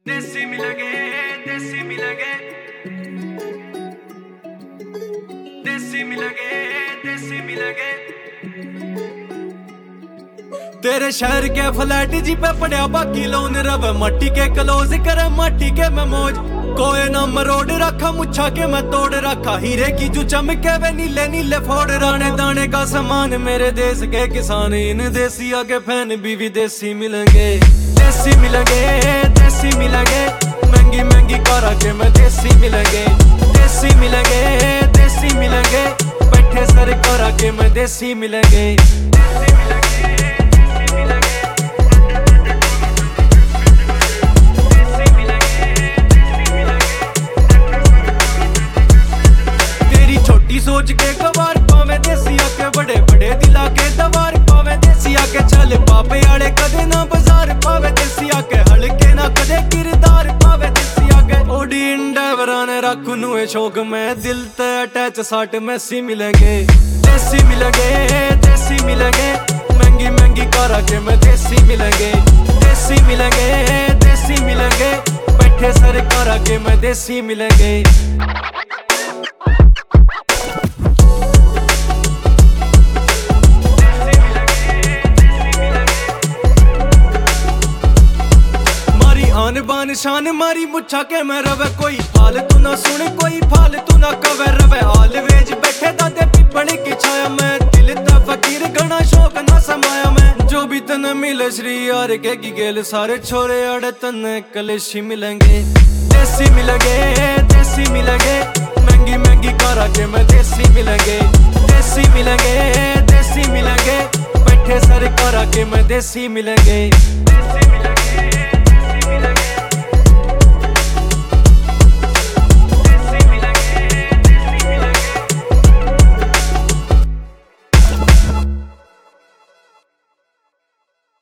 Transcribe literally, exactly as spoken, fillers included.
देसी मिलेंगे, देसी मिलेंगे, देसी मिलेंगे, देसी मिलेंगे। तेरे शहर के फ्लैट जी पे पड़िया बाकी लोन रवे मट्टी के क्लोज करे माटी के मैं मौज कोई ना मरोड़ रखा मुच्छा के मैं तोड़ रखा हीरे की जो चमके वे नीले नीले फोड़ राने दाने का सामान मेरे देश के किसान इन देसी आगे फैन भी विदेशी मिलेंगे। देसी मिलेंगे, देसी मिलेंगे, महंगी महंगी कारा के मैं देसी मिलेंगे। देसी मिलेंगे, देसी मिलेंगे, बैठे सर कारा के मैं देसी मिलेंगे। देसी मिलेंगे, देसी मिलेंगे, देसी मिलेंगे, देसी मिलेंगे। तेरी छोटी सोच के गवार पावे देसी आके बड़े बड़े दिला के दवार पावे देसी आके चल पापे आड़े कदे ना बाजार पावे देसी आके हल्के ना कदे किरदार पावे देसी आके ओडी इंडेवरा ने रखू नुए शौक में दिल ते अटैच साठ मैसी मिलेंगे। देसी मिलेंगे, देसी मिलेंगे, महंगी महंगी कारा के मैं देसी मिलेंगे। देसी मिलेंगे, देसी मिलेंगे, बैठे सर कारा के मैं देसी मिलेंगे। आन बान शान मारी मुच्छा के मैं रवे कोई फालतू ना सुन कोई फालतू ना कवे रवे ऑलवेज बैठे दादे पिपड़ की छाया में दिल ता फकीर घना शौक ना समाया मैं जो भी तने मिले श्री यार के की गेल सारे छोरे अड़े तने कलेशी मिलेंगे। देसी मिलेंगे, देसी मिलेंगे, महंगी महंगी कारा के मैं देसी मिलेंगे। देसी मिलेंगे, देसी मिलेंगे, बैठे सर कारा के मैं देसी मिलेंगे।